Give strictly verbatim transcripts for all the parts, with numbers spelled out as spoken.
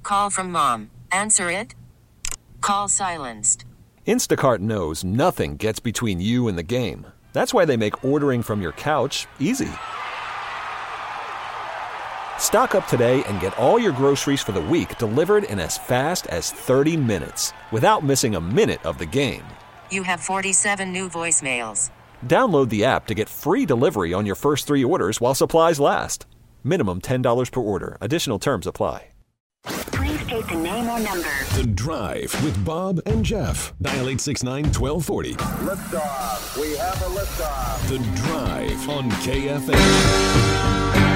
Call from mom. Answer it. Call silenced. Instacart knows nothing gets between you and the game. That's why they make ordering from your couch easy. Stock up today and get all your groceries for the week delivered in as fast as thirty minutes without missing a minute of the game. You have forty-seven new voicemails. Download the app to get free delivery on your first three orders while supplies last. Minimum ten dollars per order. Additional terms apply. Please state the name or number. The Drive with Bob and Jeff. Dial eight six nine, one two four zero. Liftoff. We have a liftoff. The Drive on K F H.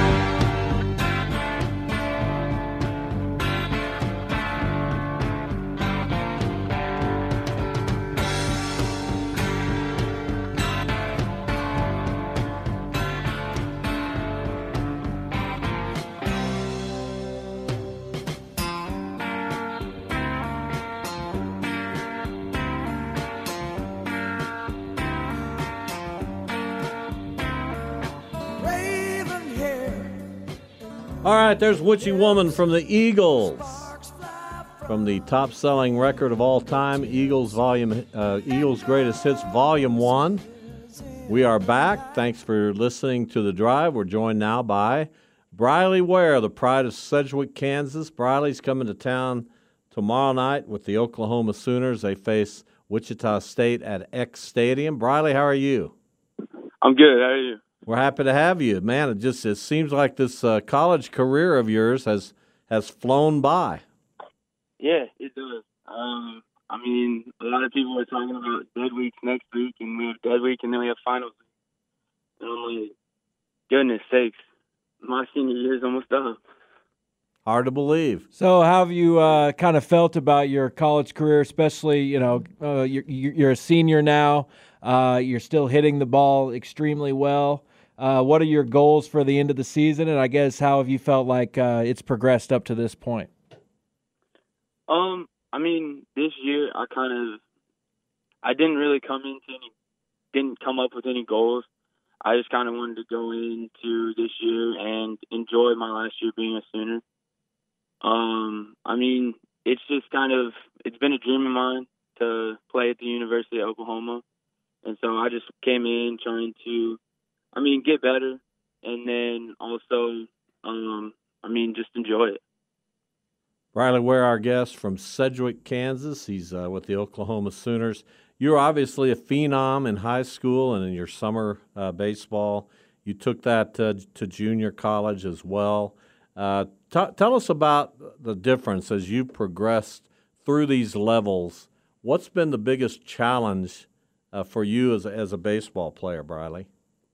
All right, there's Witchy Woman from the Eagles. From the top-selling record of all time, Eagles Volume, uh, Eagles Greatest Hits Volume one. We are back. Thanks for listening to The Drive. We're joined now by Briley Ware, the pride of Sedgwick, Kansas. Briley's coming to town tomorrow night with the Oklahoma Sooners. They face Wichita State at X Stadium. Briley, how are you? I'm good. How are you? We're happy to have you, man. It just it seems like this uh, college career of yours has has flown by. Yeah, it does. Um, I mean, a lot of people are talking about dead weeks next week, and we have dead week, and then we have finals. And I'm like, goodness sakes, my senior year is almost done. Hard to believe. So, how have you uh, kind of felt about your college career, especially, you know, uh, you're, you're a senior now. Uh, you're still hitting the ball extremely well. Uh, what are your goals for the end of the season? And I guess how have you felt like uh, it's progressed up to this point? Um, I mean, this year I kind of, I didn't really come into any, didn't come up with any goals. I just kind of wanted to go into this year and enjoy my last year being a Sooner. Um, I mean, it's just kind of, it's been a dream of mine to play at the University of Oklahoma. And so I just came in trying to, I mean, get better, and then also, um, I mean, just enjoy it. Briley Ware, our guest from Sedgwick, Kansas. He's uh, with the Oklahoma Sooners. You were obviously a phenom in high school and in your summer uh, baseball. You took that uh, to junior college as well. Uh, t- tell us about the difference as you progressed through these levels. What's been the biggest challenge uh, for you as a, as a baseball player, Briley?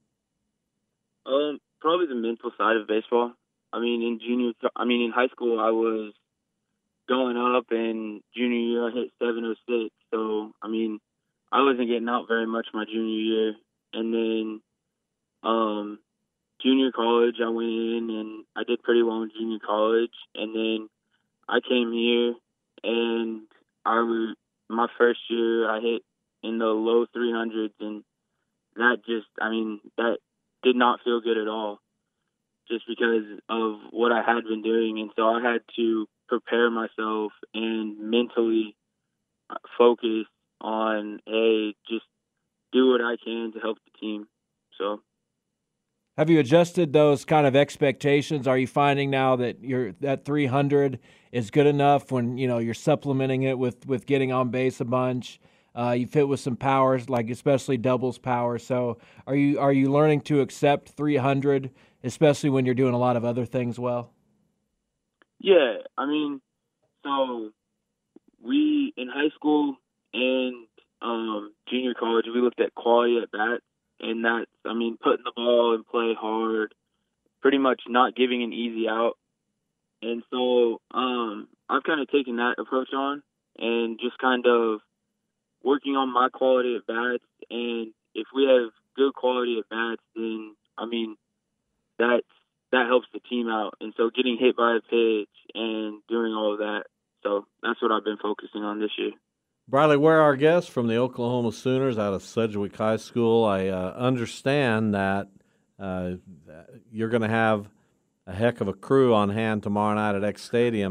Um, probably the mental side of baseball. I mean, in junior, I mean, in high school, I was going up, and junior year I hit seven oh six. So, I mean, I wasn't getting out very much my junior year. And then, um, junior college, I went in and I did pretty well in junior college. And then I came here, and I was, my first year I hit in the low three hundreds, and that just, I mean, that did not feel good at all, just because of what I had been doing. And so I had to prepare myself and mentally focus on, hey, just do what I can to help the team. So, have you adjusted those kind of expectations? Are you finding now that you're that three hundred is good enough when, you know, you're supplementing it with, with getting on base a bunch? Uh, you've hit with some powers, like especially doubles power. So are you are you learning to accept three hundred, especially when you're doing a lot of other things well? Yeah, I mean, so we, in high school and um, junior college, we looked at quality at bat, and that's, I mean, putting the ball in play hard, pretty much not giving an easy out. And so um, I've kind of taken that approach on and just kind of working on my quality at bats. And if we have good quality at bats, then, I mean, that's, that helps the team out. And so getting hit by a pitch and doing all of that. So that's what I've been focusing on this year. Briley Ware, our guest from the Oklahoma Sooners out of Sedgwick High School. I uh, understand that uh, you're going to have a heck of a crew on hand tomorrow night at X Stadium.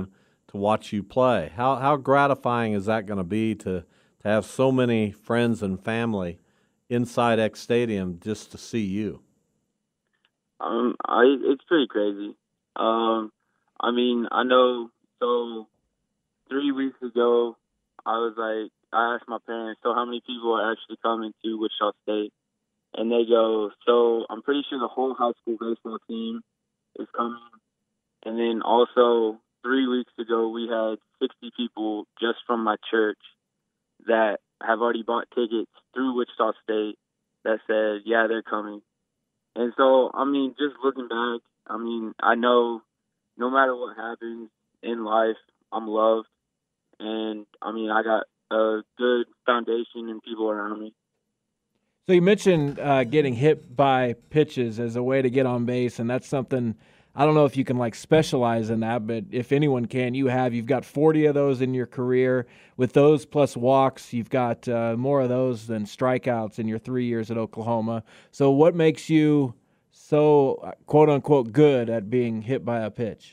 to watch you play. How how gratifying is that going to be to to have so many friends and family inside X Stadium just to see you? Um, I it's pretty crazy. Um, I mean, I know. So three weeks ago, I was like, I asked my parents, so how many people are actually coming to Wichita State? And they go, so I'm pretty sure the whole high school baseball team is coming. And then also three weeks ago, we had sixty people just from my church that have already bought tickets through Wichita State that said, yeah, they're coming. And so, I mean, just looking back, I mean, I know no matter what happens in life, I'm loved. And, I mean, I got a good foundation and people around me. So you mentioned uh, getting hit by pitches as a way to get on base, and that's something I don't know if you can like specialize in that, but if anyone can, you have. You've got forty of those in your career. With those plus walks, you've got uh, more of those than strikeouts in your three years at Oklahoma. So what makes you so quote-unquote good at being hit by a pitch?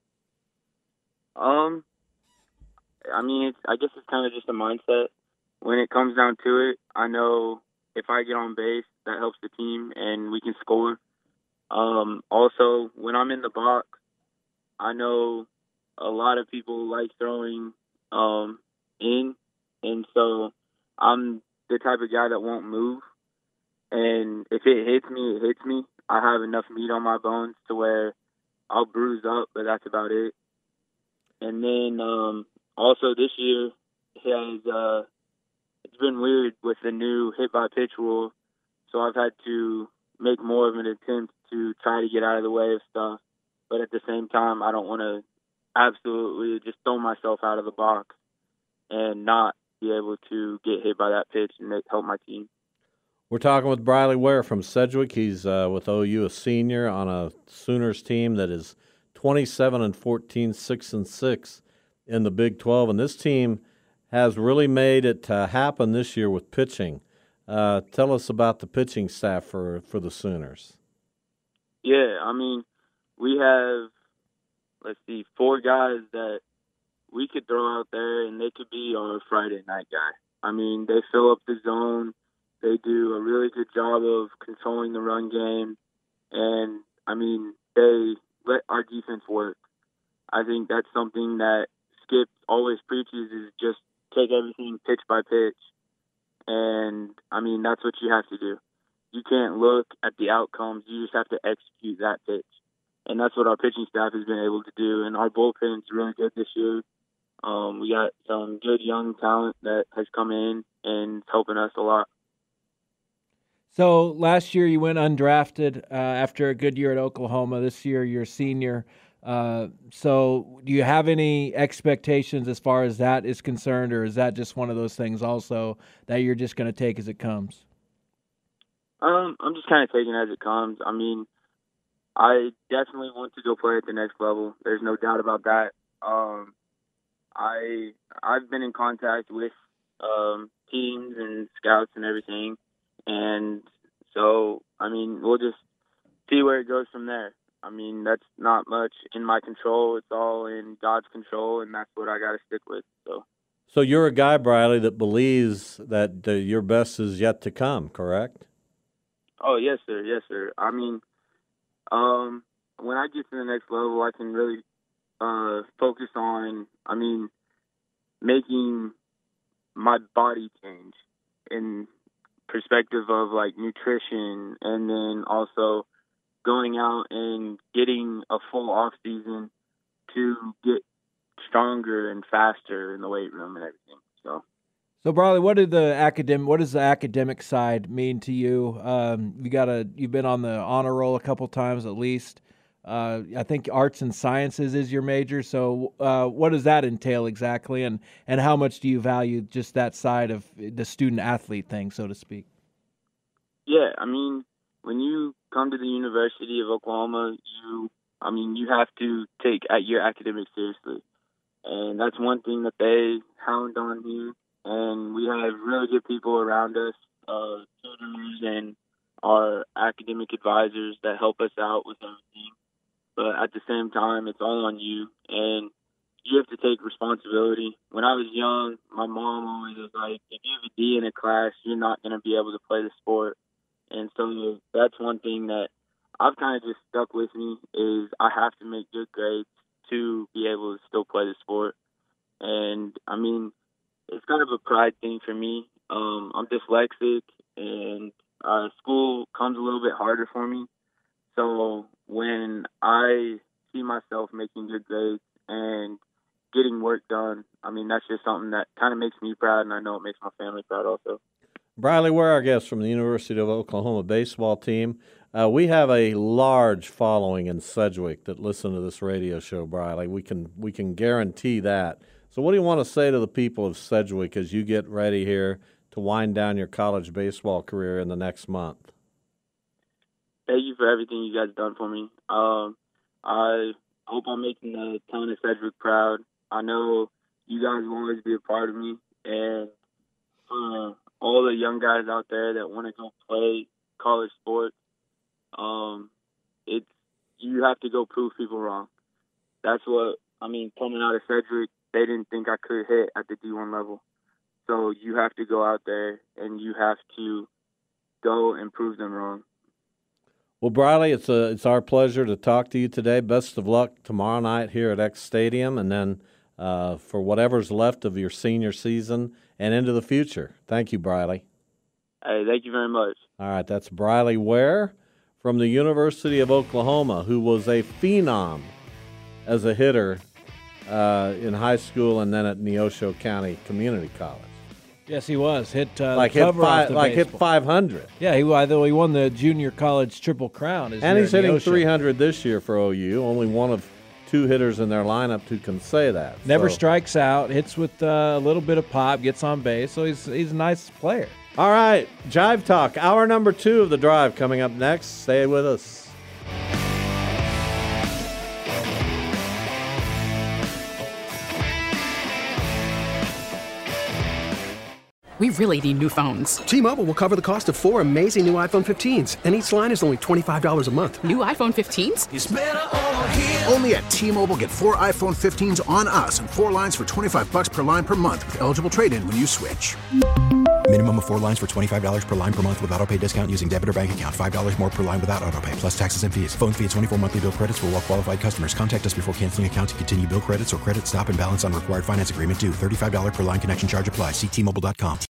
Um, I mean, it's, I guess it's kind of just a mindset. When it comes down to it, I know if I get on base, that helps the team and we can score. Um, also, when I'm in the box, I know a lot of people like throwing um, in, and so I'm the type of guy that won't move. And if it hits me, it hits me. I have enough meat on my bones to where I'll bruise up, but that's about it. And then um, also this year has uh, it's been weird with the new hit by pitch rule, so I've had to make more of an attempt to try to get out of the way of stuff. But at the same time, I don't want to absolutely just throw myself out of the box and not be able to get hit by that pitch and make, help my team. We're talking with Briley Ware from Sedgwick. He's uh, with O U, a senior on a Sooners team that is twenty-seven and fourteen, six and six in the Big twelve. And this team has really made it uh, happen this year with pitching. Uh, tell us about the pitching staff for, for the Sooners. Yeah, I mean, we have, let's see, four guys that we could throw out there, and they could be our Friday night guy. I mean, they fill up the zone. They do a really good job of controlling the run game. And, I mean, they let our defense work. I think that's something that Skip always preaches is just take everything pitch by pitch. And, I mean, that's what you have to do. You can't look at the outcomes. You just have to execute that pitch. And that's what our pitching staff has been able to do. And our bullpen's really good this year. Um, we got some good young talent that has come in and is helping us a lot. So last year you went undrafted uh, after a good year at Oklahoma. This year you're a senior. Uh, so do you have any expectations as far as that is concerned, or is that just one of those things also that you're just going to take as it comes? Um, I'm just kind of taking it as it comes. I mean, I definitely want to go play at the next level. There's no doubt about that. Um, I, I've been in contact with um, teams and scouts and everything. And so, I mean, we'll just see where it goes from there. I mean, that's not much in my control. It's all in God's control, and that's what I got to stick with. So, so you're a guy, Briley, that believes that uh, your best is yet to come, correct? Oh, yes, sir. Yes, sir. I mean, um, when I get to the next level, I can really uh, focus on, I mean, making my body change in perspective of, like, nutrition, and then also going out and getting a full off season to get stronger and faster in the weight room and everything. So, so Briley, what did the academic, what does the academic side mean to you? Um, you got a, you've been on the honor roll a couple times at least. Uh, I think arts and sciences is your major. So, uh, what does that entail exactly, and and how much do you value just that side of the student athlete thing, so to speak? Yeah, I mean, when you come to the University of Oklahoma, you, I mean, you have to take your academics seriously. And that's one thing that they hound on here. And we have really good people around us, uh, tutors and our academic advisors that help us out with everything. But at the same time, it's all on you. And you have to take responsibility. When I was young, my mom always was like, if you have a D in a class, you're not going to be able to play the sport. And so that's one thing that I've kind of just stuck with me is I have to make good grades to be able to still play the sport. And, I mean, it's kind of a pride thing for me. Um, I'm dyslexic, and uh, school comes a little bit harder for me. So when I see myself making good grades and getting work done, I mean, that's just something that kind of makes me proud, and I know it makes my family proud also. Briley, we're our guest from the University of Oklahoma baseball team. Uh, we have a large following in Sedgwick that listen to this radio show, Briley. We can we can guarantee that. So what do you want to say to the people of Sedgwick as you get ready here to wind down your college baseball career in the next month? Thank you for everything you guys done for me. Um, I hope I'm making the town of Sedgwick proud. I know you guys will always be a part of me, and for all the young guys out there that want to go play college sports, um, it's you have to go prove people wrong. That's what I mean. Coming out of Sedgwick, they didn't think I could hit at the D one level, so you have to go out there and you have to go and prove them wrong. Well, Briley, it's a it's our pleasure to talk to you today. Best of luck tomorrow night here at X Stadium, and then uh, for whatever's left of your senior season and into the future. Thank you, Briley. Hey, thank you very much. All right, that's Briley Ware from the University of Oklahoma, who was a phenom as a hitter uh, in high school and then at Neosho County Community College. Yes, he was. Hit uh, like the hit cover five, off the like hit baseball. five hundred. Yeah, he although he won the junior college triple crown. his And year he's at hitting Neosho. three hundred this year for O U. Only one of two hitters in their lineup who can say that. Never so. strikes out. Hits with uh, a little bit of pop. Gets on base. So he's he's a nice player. All right, Jive Talk, hour number two of the drive coming up next. Stay with us. We really need new phones. T-Mobile will cover the cost of four amazing new iPhone fifteens, and each line is only twenty-five dollars a month. New iPhone fifteens? It's better over here. Only at T-Mobile, get four iPhone fifteens on us and four lines for twenty-five bucks per line per month with eligible trade-in when you switch. Minimum of four lines for twenty-five dollars per line per month with autopay discount using debit or bank account. five dollars more per line without autopay, plus taxes and fees. Phone fee at twenty-four monthly bill credits for well-qualified customers. Contact us before canceling account to continue bill credits or credit stop and balance on required finance agreement due. thirty-five dollars per line connection charge applies. See T Mobile dot com.